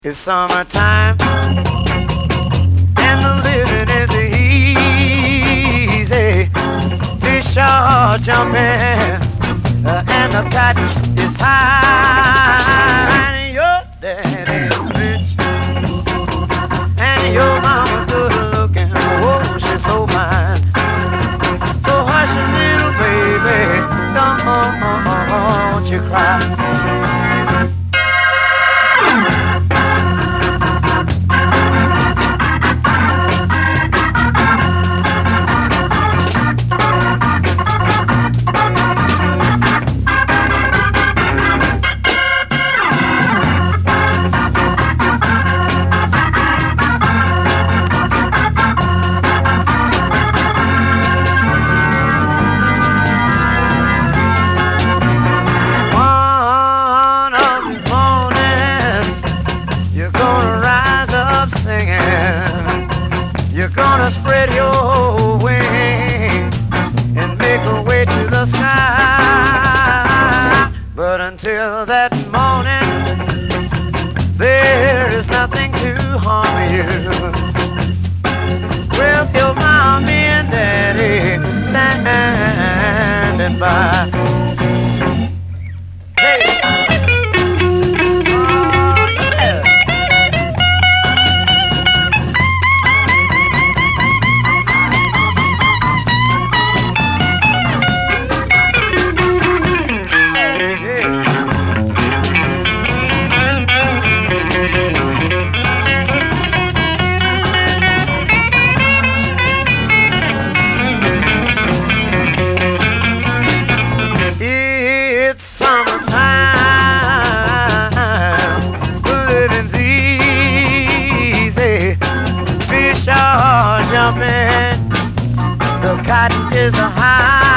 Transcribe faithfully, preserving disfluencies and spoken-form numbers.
It's summertime and the living is easy. Fish are jumping uh, and the cotton is high. And your daddy's rich and your mama's good looking. Oh, she's so fine. So hush, little baby, don't you cry. You're gonna spread your wings and make a way to the sky. But until that morning, there is nothing to harm you. Well, your mommy and daddy standing by. It's summertime, the living's easy. Fish are jumping, the cotton is a high.